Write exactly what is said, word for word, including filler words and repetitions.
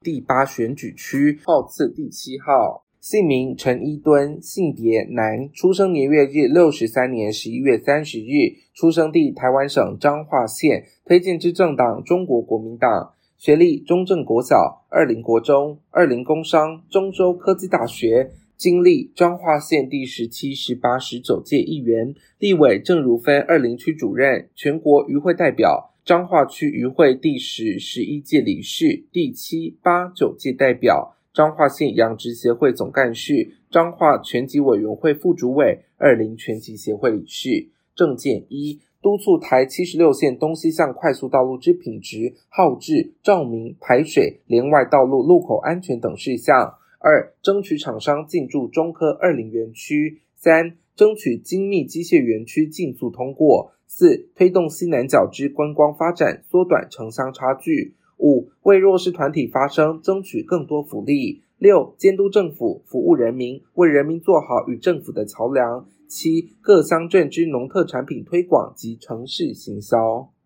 第八选举区，号次第七号。姓名陈一敦，性别男，出生年月日六十三年十一月三十日，出生地台湾省彰化县，推荐之政党中国国民党，学历中正国小、二林国中、二林工商、中州科技大学，经历彰化县第十七、十八、十九届议员，立委正如分二林区主任，全国渔会代表，彰化区渔会第十、十一届理事，第七、八、九届代表，彰化县养殖协会总干事，彰化拳击委员会副主委，二林拳击协会理事。政见一，督促台七十六线东西向快速道路之品质、号志、照明、排水、连外道路路口安全等事项。二、争取厂商进驻中科二林园区。三、争取精密机械园区尽速通过。四、推动西南角之观光发展，缩短城乡差距。五、为弱势团体发声，争取更多福利。六、监督政府，服务人民，为人民做好与政府的桥梁。七、各乡镇之农特产品推广及城市行销。